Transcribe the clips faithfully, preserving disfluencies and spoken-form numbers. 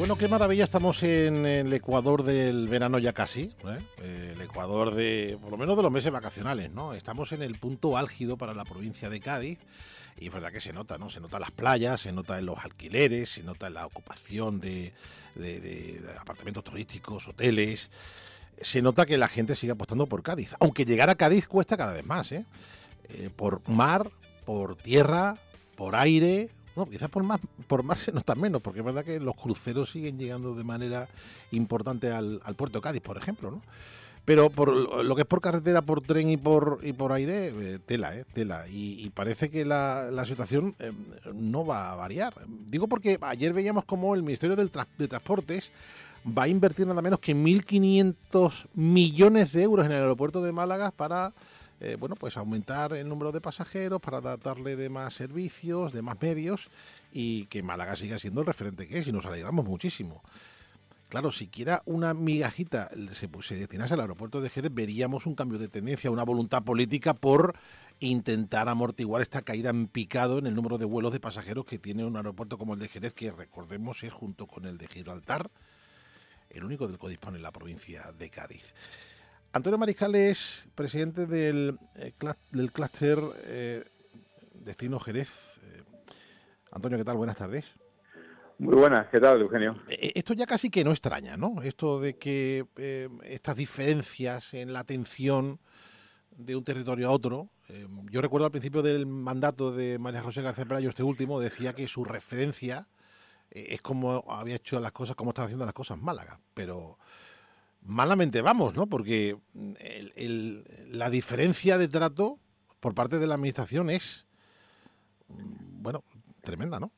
Bueno, qué maravilla, estamos en el Ecuador del verano ya casi, ¿eh? Eh, el Ecuador de, por lo menos de los meses vacacionales, ¿no? Estamos en el punto álgido para la provincia de Cádiz y es verdad que se nota, ¿no? Se nota en las playas, se nota en los alquileres, se nota en la ocupación de, de, de, de apartamentos turísticos, hoteles. Se nota que la gente sigue apostando por Cádiz, aunque llegar a Cádiz cuesta cada vez más, ¿eh? Eh, por mar, por tierra, por aire. No, quizás por más, por más se nota menos, porque es verdad que los cruceros siguen llegando de manera importante al, al puerto de Cádiz, por ejemplo, ¿no? Pero por lo que es por carretera, por tren y por y por aire, eh, tela, eh, tela. Y, y parece que la, la situación eh, no va a variar. Digo porque ayer veíamos como el Ministerio del Tra- de Transportes va a invertir nada menos que mil quinientos millones de euros en el aeropuerto de Málaga para Eh, bueno, pues aumentar el número de pasajeros, para darle de más servicios, de más medios, y que Málaga siga siendo el referente que es, y nos alegramos muchísimo. Claro, siquiera una migajita se, pues, se destinase al aeropuerto de Jerez, veríamos un cambio de tendencia, una voluntad política por intentar amortiguar esta caída en picado en el número de vuelos de pasajeros que tiene un aeropuerto como el de Jerez, que recordemos es, junto con el de Gibraltar, el único del que dispone la provincia de Cádiz. Antonio Mariscal es presidente del, eh, cl- del clúster eh, Destino Jerez. Eh, Antonio, ¿qué tal? Buenas tardes. Muy buenas, ¿qué tal, Eugenio? Eh, esto ya casi que no extraña, ¿no? Esto de que eh, estas diferencias en la atención de un territorio a otro. Eh, yo recuerdo al principio del mandato de María José García Pelayo, este último, decía que su referencia eh, es como había hecho las cosas, como estaba haciendo las cosas Málaga, pero malamente vamos, ¿no? Porque el, el, la diferencia de trato por parte de la administración es, bueno, tremenda, ¿no?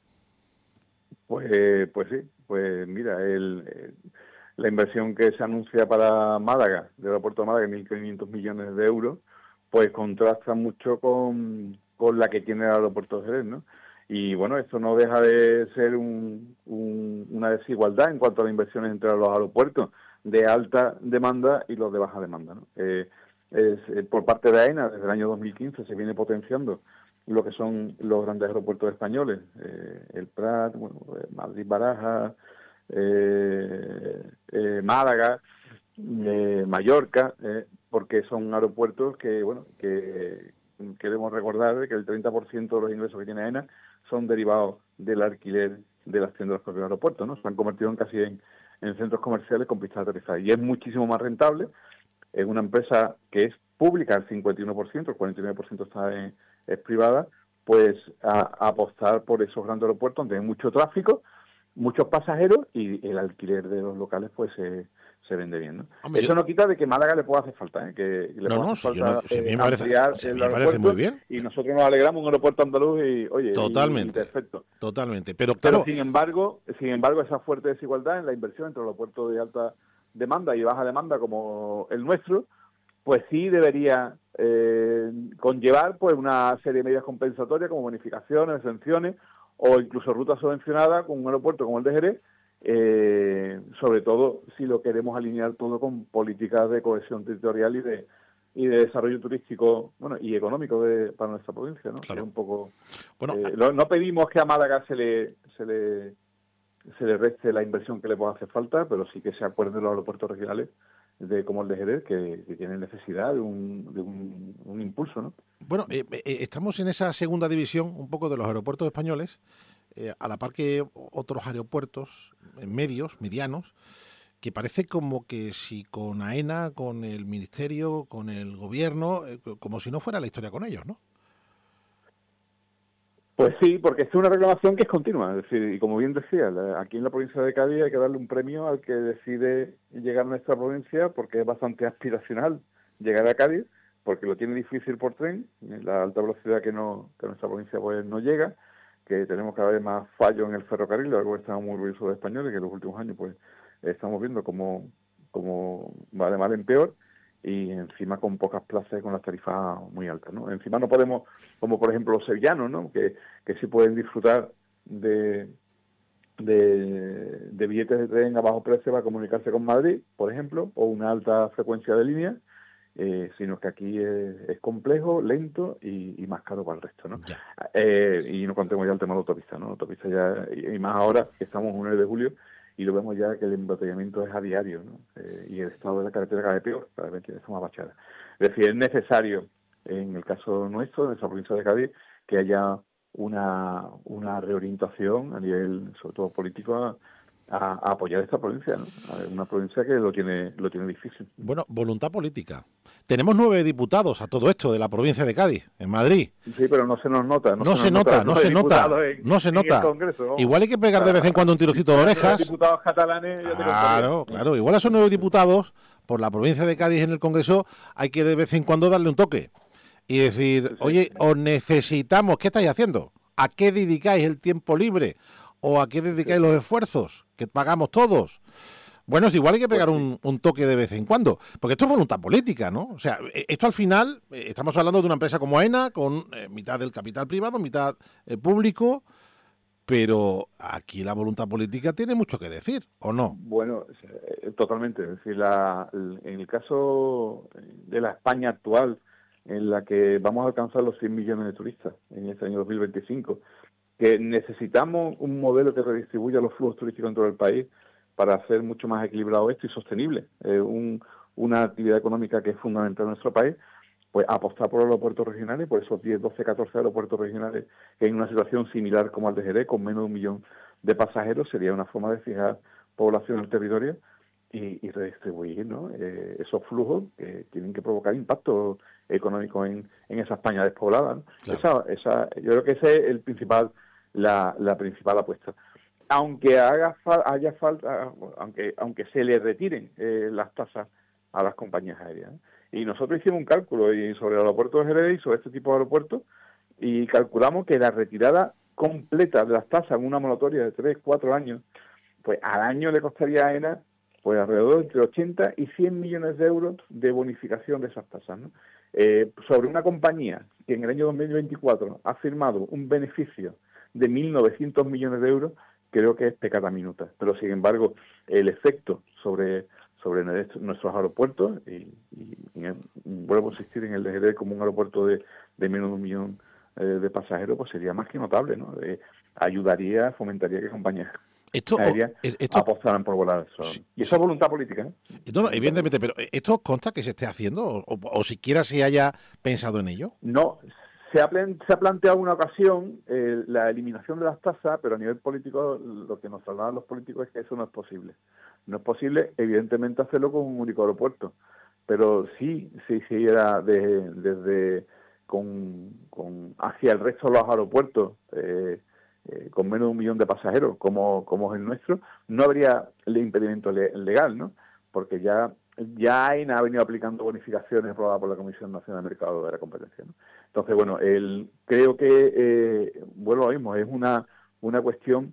Pues, pues sí, pues mira, el, el, la inversión que se anuncia para Málaga, del aeropuerto de Málaga, mil quinientos millones de euros, pues contrasta mucho con, con la que tiene el aeropuerto de Jerez, ¿no? Y bueno, esto no deja de ser un, un, una desigualdad en cuanto a las inversiones entre los aeropuertos de alta demanda y los de baja demanda, ¿no? Eh, es, eh, por parte de AENA, desde el año dos mil quince se viene potenciando lo que son los grandes aeropuertos españoles, eh, el Prat, bueno, Madrid-Barajas, eh, eh, Málaga, eh, Mallorca, eh, porque son aeropuertos que, bueno, que queremos recordar que el treinta por ciento de los ingresos que tiene AENA son derivados del alquiler de las tiendas de los propios aeropuertos, ¿no? Se han convertido en casi en, en centros comerciales con pistas de aterrizaje. Y es muchísimo más rentable. Es una empresa que es pública al cincuenta y uno por ciento, el cuarenta y nueve por ciento está en, es privada, pues a, a apostar por esos grandes aeropuertos donde hay mucho tráfico, muchos pasajeros y el alquiler de los locales pues se, se vende bien, ¿no? Hombre, Eso yo... no quita de que Málaga le pueda hacer falta, ¿eh? Que le No, pueda no, hacer si yo falta no, si a mí eh, me parece, ampliar si a mí el me parece muy aeropuerto bien. y nosotros nos alegramos un aeropuerto andaluz y, oye, y, y Totalmente, perfecto. totalmente. Pero Pero claro, sin embargo, sin embargo, esa fuerte desigualdad en la inversión entre los aeropuertos de alta demanda y baja demanda como el nuestro, pues sí debería eh, conllevar pues una serie de medidas compensatorias como bonificaciones, exenciones o incluso rutas subvencionadas con un aeropuerto como el de Jerez, eh, sobre todo si lo queremos alinear todo con políticas de cohesión territorial y de y de desarrollo turístico, bueno, y económico de, para nuestra provincia, ¿no? claro. Que es un poco Bueno, eh, no, no pedimos que a Málaga se le se le se le reste la inversión que le pueda hacer falta, pero sí que se acuerden los aeropuertos regionales de como el de Jerez, que, que tienen necesidad de un, de un, un impulso, ¿no? bueno eh, eh, estamos en esa segunda división un poco de los aeropuertos españoles, eh, a la par que otros aeropuertos medios, medianos, que parece como que si con AENA, con el Ministerio, con el Gobierno, eh, como si no fuera la historia con ellos, ¿no? Pues sí, porque es una reclamación que es continua, es decir, y como bien decía, la, aquí en la provincia de Cádiz hay que darle un premio al que decide llegar a nuestra provincia, porque es bastante aspiracional llegar a Cádiz, porque lo tiene difícil por tren, la alta velocidad que no que nuestra provincia pues no llega, que tenemos cada vez más fallos en el ferrocarril, algo que estamos muy orgullosos de españoles, que en los últimos años pues estamos viendo cómo, cómo va de mal en peor, y encima con pocas plazas y con las tarifas muy altas, ¿no? Encima no podemos, como por ejemplo los sevillanos, ¿no? Que, que sí pueden disfrutar de, de, de billetes de tren a bajo precio para comunicarse con Madrid, por ejemplo, o una alta frecuencia de línea, eh, sino que aquí es, es complejo, lento y, y más caro para el resto, ¿no? Ya. Eh, y no contemos ya el tema de la autopista, ¿no? La autopista ya, y, y más ahora que estamos en el nueve de julio, y lo vemos ya que el embotellamiento es a diario, ¿no? Eh, y el estado de la carretera cada vez peor, cada vez tiene más bachada. Es decir, es necesario, en el caso nuestro, de nuestra provincia de Cádiz, que haya una, una reorientación a nivel, sobre todo político, a, a, a apoyar esta provincia, ¿no? Una provincia que lo tiene, lo tiene difícil. Bueno, voluntad política. Tenemos nueve diputados a todo esto de la provincia de Cádiz, en Madrid. Sí, pero no se nos nota. No, no se, se, nos nota, nota, no se nota, en, no se en nota. el Congreso, igual hay que pegar de vez en cuando un tirocito de orejas. Diputados catalanes, yo te claro, claro. Igual a esos nueve diputados por la provincia de Cádiz en el Congreso hay que de vez en cuando darle un toque y decir, sí, sí, oye, os necesitamos, ¿qué estáis haciendo? ¿A qué dedicáis el tiempo libre? ¿O a qué dedicáis sí. los esfuerzos? Que pagamos todos. Bueno, es igual hay que pegar pues sí. un, un toque de vez en cuando, porque esto es voluntad política, ¿no? O sea, esto al final, eh, estamos hablando de una empresa como AENA, con eh, mitad del capital privado, mitad eh, público, pero aquí la voluntad política tiene mucho que decir, ¿o no? Bueno, totalmente. Es decir, la, en el caso de la España actual, en la que vamos a alcanzar los cien millones de turistas en este año dos mil veinticinco, que necesitamos un modelo que redistribuya los flujos turísticos en todo el país para hacer mucho más equilibrado esto y sostenible, eh, un, una actividad económica que es fundamental en nuestro país, pues apostar por los aeropuertos regionales, por esos diez, doce, catorce aeropuertos regionales que en una situación similar como al de Jerez, con menos de un millón de pasajeros, sería una forma de fijar población en el territorio y, y redistribuir, ¿no? eh, esos flujos que tienen que provocar impacto económico en, en esa España despoblada, ¿no? Claro. Esa, esa, yo creo que ese es el principal, la, la principal apuesta. Aunque haga fa haya falta, aunque aunque se le retiren eh, las tasas a las compañías aéreas, ¿eh? Y nosotros hicimos un cálculo y sobre el aeropuerto de Jerez y sobre este tipo de aeropuertos y calculamos que la retirada completa de las tasas en una moratoria de tres, cuatro años, pues al año le costaría a AENA pues alrededor entre ochenta y cien millones de euros de bonificación de esas tasas, ¿no? Eh, sobre una compañía que en el año dos mil veinticuatro ha firmado un beneficio de mil novecientos millones de euros, creo que es pecata minuta. Pero, sin embargo, el efecto sobre sobre nuestros aeropuertos, y, y, y vuelvo a insistir en el de Jerez como un aeropuerto de, de menos de un millón eh, de pasajeros, pues sería más que notable, ¿no? Eh, ayudaría, fomentaría que compañías esto, aéreas esto, apostaran por volar. Sí, y eso sí. es voluntad política, ¿eh? No, no, evidentemente, pero ¿esto os consta que se esté haciendo o, o, o siquiera se haya pensado en ello? No, se ha, se ha planteado una ocasión eh, la eliminación de las tasas, pero a nivel político lo que nos trasladan los políticos es que eso no es posible. No es posible, evidentemente, hacerlo con un único aeropuerto, pero sí se hiciera desde, desde con, con hacia el resto de los aeropuertos eh, eh, con menos de un millón de pasajeros, como, como es el nuestro, no habría el impedimento le, legal, ¿no? Porque ya ya AENA ha venido aplicando bonificaciones aprobadas por la Comisión Nacional de Mercado de la Competencia, ¿no? Entonces, bueno, el, creo que, eh, bueno, lo mismo, es una, una cuestión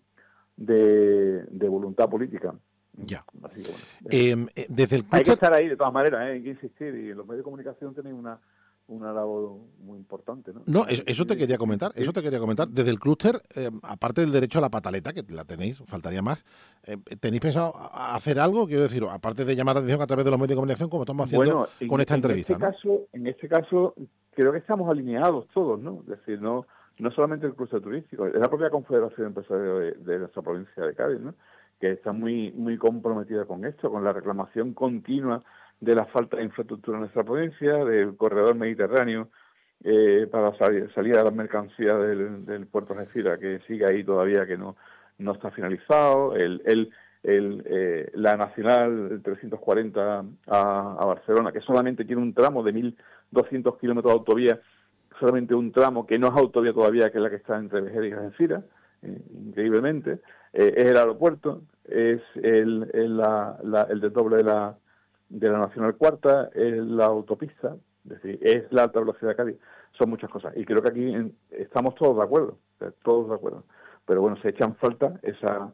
de, de voluntad política. Ya. Así que, bueno, eh, eh, desde el clúster... Hay que estar ahí, de todas maneras, ¿eh? Hay que insistir, y los medios de comunicación tienen una, una labor muy importante, ¿no? No, eso, eso te quería comentar, eso te quería comentar. Desde el clúster, eh, aparte del derecho a la pataleta, que la tenéis, faltaría más, eh, ¿tenéis pensado hacer algo? Quiero decir, aparte de llamar la atención a través de los medios de comunicación, como estamos haciendo bueno, en, con esta en entrevista, este ¿no? caso, en este caso, creo que estamos alineados todos, ¿no? Es decir, no, no solamente el clúster turístico, es la propia Confederación Empresaria de, de nuestra provincia de Cádiz, ¿no? Que está muy, muy comprometida con esto, con la reclamación continua de la falta de infraestructura en nuestra provincia, del corredor mediterráneo, Eh, para salir, salir a las mercancías del, del puerto de Algeciras, que sigue ahí todavía, que no no está finalizado, el, el, el eh, la Nacional trescientos cuarenta a, a Barcelona, que solamente tiene un tramo de mil doscientos kilómetros de autovía, solamente un tramo que no es autovía todavía, que es la que está entre Vejer y Algeciras, eh, increíblemente, eh, es el aeropuerto, es el, el, la, la, el desdoble de la, de la Nacional Cuarta, es la autopista, es decir, es la alta velocidad de Cádiz, son muchas cosas. Y creo que aquí en, estamos todos de acuerdo, o sea, todos de acuerdo. Pero bueno, se echan falta esa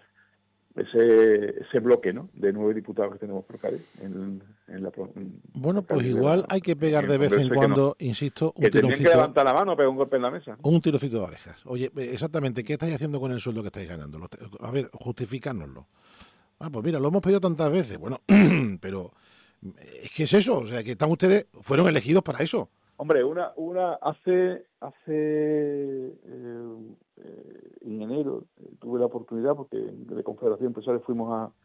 ese ese bloque, ¿no?, de nueve diputados que tenemos por Cádiz. En, en la, en bueno, pues Cádiz, igual la, hay que pegar de vez en cuando, no, insisto, un que tironcito. Que levantar la mano, pegar un golpe en la mesa. Un tirocito de orejas. Oye, exactamente, ¿qué estáis haciendo con el sueldo que estáis ganando? A ver, justificárnoslo. Ah, pues mira, lo hemos pedido tantas veces. Bueno, pero es que es eso, o sea, que están ustedes, fueron elegidos para eso. Hombre, una, una hace, hace eh, eh, en enero eh, tuve la oportunidad, porque de Confederación Empresarial fuimos a,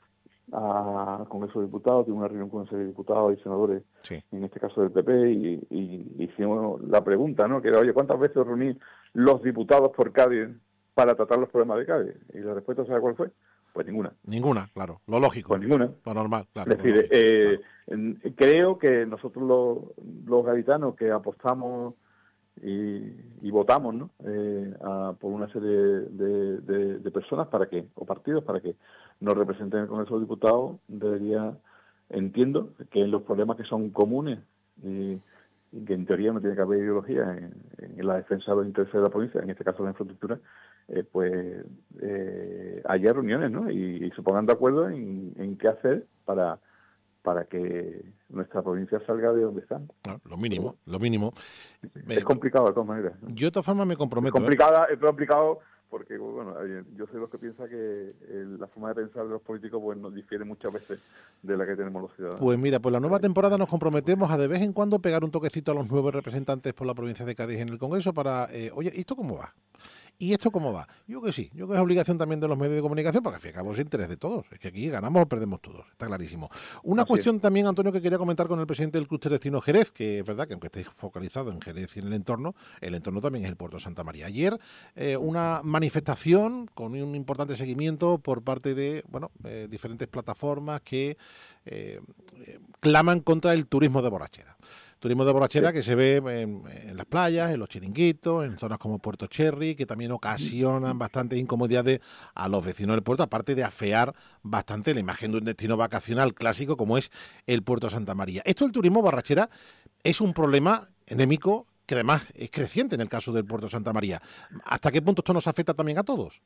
al Congreso de Diputados, tuve una reunión con una serie de diputados y senadores, Sí. en este caso del P P, y, y hicimos la pregunta, ¿no? Que era, oye, ¿cuántas veces os reunís los diputados por Cádiz para tratar los problemas de Cádiz? Y la respuesta, ¿sabe cuál fue? Pues ninguna. Ninguna, claro. Lo lógico. Pues ninguna. Lo normal, claro. Es decir, lógico, eh, claro. creo que nosotros los, los gaditanos que apostamos y, y votamos, ¿no? Eh, a, por una serie de, de, de personas para que, o partidos para que nos representen en el Congreso de Diputados, debería, entiendo que en los problemas que son comunes y, y que en teoría no tiene que haber ideología en, en la defensa de los intereses de la provincia, en este caso la infraestructura, eh, pues eh, haya reuniones, ¿no? Y, y se pongan de acuerdo en, en qué hacer para para que nuestra provincia salga de donde está. Claro, lo mínimo, lo mínimo. Es complicado de todas maneras, ¿no? Yo de todas formas me comprometo. Es complicada, es complicado porque, bueno, yo soy los que piensa que el, la forma de pensar de los políticos pues nos difiere muchas veces de la que tenemos los ciudadanos. Pues mira, pues la nueva temporada nos comprometemos a de vez en cuando pegar un toquecito a los nuevos representantes por la provincia de Cádiz en el Congreso para, eh, oye, ¿esto cómo va? ¿Y esto cómo va? Yo que sí, yo que es obligación también de los medios de comunicación, porque al fin y al cabo es interés de todos. Es que aquí ganamos o perdemos todos, está clarísimo. Una Así cuestión es. también, Antonio, que quería comentar con el presidente del Club Destino Jerez, que es verdad que aunque esté focalizado en Jerez y en el entorno, el entorno también es el Puerto de Santa María. Ayer eh, una manifestación con un importante seguimiento por parte de, bueno, eh, diferentes plataformas que eh, eh, claman contra el turismo de borrachera. Turismo de borrachera que se ve en, en las playas, en los chiringuitos, en zonas como Puerto Cherry, que también ocasionan bastantes incomodidades a los vecinos del puerto, aparte de afear bastante la imagen de un destino vacacional clásico como es el Puerto de Santa María. Esto del turismo borrachera es un problema endémico que además es creciente en el caso del Puerto de Santa María. ¿Hasta qué punto esto nos afecta también a todos?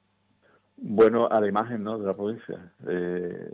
Bueno, a la imagen, ¿no?, de la provincia. Eh,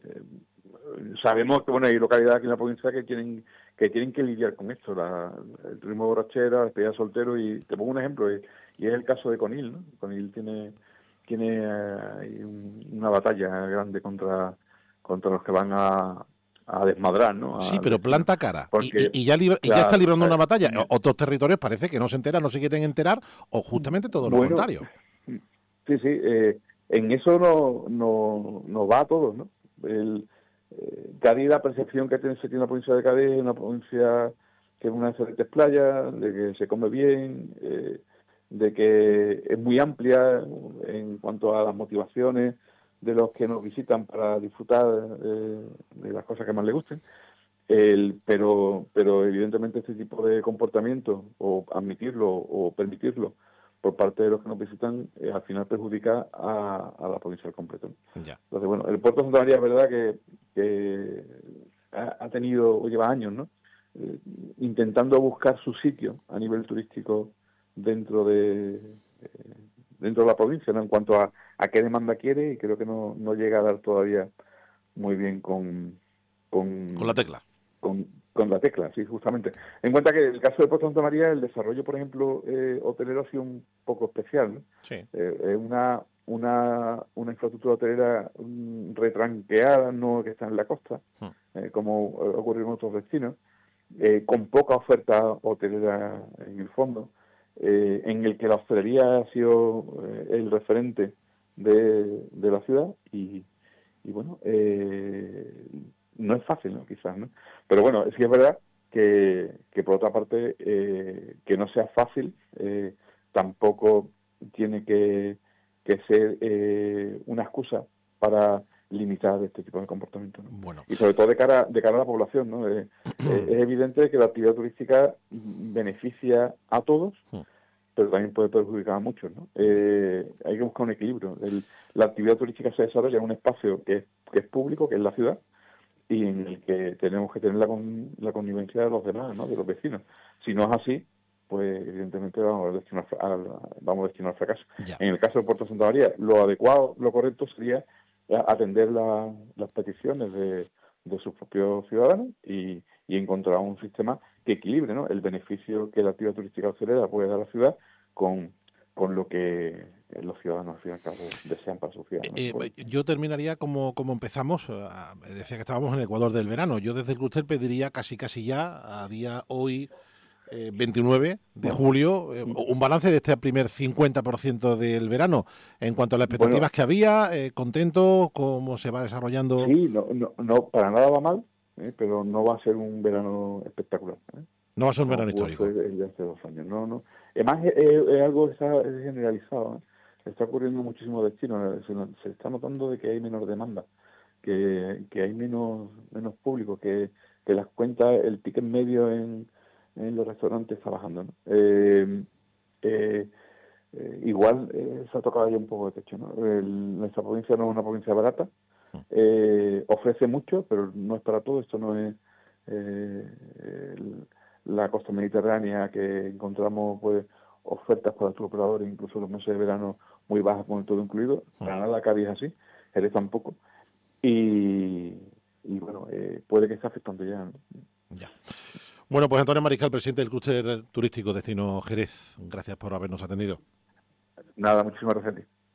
sabemos que, bueno, hay localidades aquí en la provincia que tienen que tienen que lidiar con esto, la, el turismo de borrachera, la despedida de soltero, y te pongo un ejemplo, y, y es el caso de Conil, ¿no? Conil tiene tiene eh, un, una batalla grande contra contra los que van a, a desmadrar, ¿no? A, Sí, pero planta cara. porque, y, y, ya libra, y claro, ya está librando eh, una batalla. Otros territorios parece que no se enteran, no se quieren enterar, o justamente todo lo bueno, contrario. Sí, sí, eh, en eso nos no, no va a todos, ¿no? El, eh, Cádiz, la percepción que tiene, se tiene la provincia de Cádiz es una provincia que es una excelentes playas, de que se come bien, eh, de que es muy amplia en cuanto a las motivaciones de los que nos visitan para disfrutar eh, de las cosas que más les gusten. El, pero, pero evidentemente este tipo de comportamiento, o admitirlo o permitirlo por parte de los que nos visitan, eh, al final perjudica a, a la provincia al completo. Ya. Entonces, bueno, el puerto de Santa María es verdad que, que ha, ha tenido, o lleva años, ¿no?, eh, intentando buscar su sitio a nivel turístico dentro de eh, dentro de la provincia, ¿no?, en cuanto a, a qué demanda quiere, y creo que no, no llega a dar todavía muy bien con con, con la tecla. Con, con la tecla, sí, justamente. En cuenta que en el caso de Puerto Santa María, el desarrollo, por ejemplo, eh, hotelero ha sido un poco especial, ¿no? Sí. Eh, es una, una, una infraestructura hotelera um, retranqueada, no que está en la costa, hmm. eh, como ocurre en otros destinos, eh, con poca oferta hotelera en el fondo, eh, en el que la hostelería ha sido eh, el referente de, de la ciudad, y, y bueno, eh, no es fácil, ¿no?, quizás, ¿no? Pero bueno, sí es verdad que, que por otra parte, eh, que no sea fácil, eh, tampoco tiene que, que ser eh, una excusa para limitar este tipo de comportamientos, ¿no? Bueno. Y sobre todo de cara de cara a la población, ¿no? Eh, eh, es evidente que la actividad turística beneficia a todos, sí, pero también puede perjudicar a muchos, ¿no? Eh, hay que buscar un equilibrio. El, la actividad turística se desarrolla en un espacio que es, que es público, que es la ciudad, y en el que tenemos que tener la, con, la connivencia de los demás, ¿no?, de los vecinos. Si no es así, pues evidentemente vamos a destinar al, vamos a destinar al fracaso. Ya. En el caso de Puerto de Santa María, lo adecuado, lo correcto sería atender la, las peticiones de, de sus propios ciudadanos y, y encontrar un sistema que equilibre, ¿no?, el beneficio que la actividad turística hotelera puede dar a la ciudad con, con lo que los ciudadanos al fin y al cabo desean para su ciudad, ¿no? Eh, eh, yo terminaría como, como empezamos. Uh, decía que estábamos en el Ecuador del verano. Yo desde el Cluster pediría casi casi ya, a día hoy eh, veintinueve de julio, eh, un balance de este primer cincuenta por ciento del verano. En cuanto a las expectativas Bueno, que había, eh, contento, cómo se va desarrollando. sí, no, no, no, para nada va mal, ¿eh? Pero no va a ser un verano espectacular, ¿eh? No va a ser un Como verano pudo histórico. ser el de hace dos años. No, no. Además, es, es algo que está es generalizado, ¿eh? Está ocurriendo en muchísimos destinos. Se, se está notando de que hay menor demanda, que, que hay menos menos público, que, que las cuentas, el ticket medio en, en los restaurantes está bajando, ¿no? Eh, eh, eh, igual eh, se ha tocado ya un poco de techo, ¿no? El, nuestra provincia no es una provincia barata, eh, ofrece mucho, pero no es para todo. Esto no es eh, el, la costa mediterránea, que encontramos pues ofertas para tus operadores, incluso los meses de verano muy bajas con todo incluido. Para nada Cádiz es así, Jerez tampoco. Y, y bueno, eh, puede que esté afectando ya, ¿no? Ya. Bueno, pues Antonio Mariscal, presidente del Clúster Turístico Destino Jerez, gracias por habernos atendido. Nada, muchísimas gracias a ti.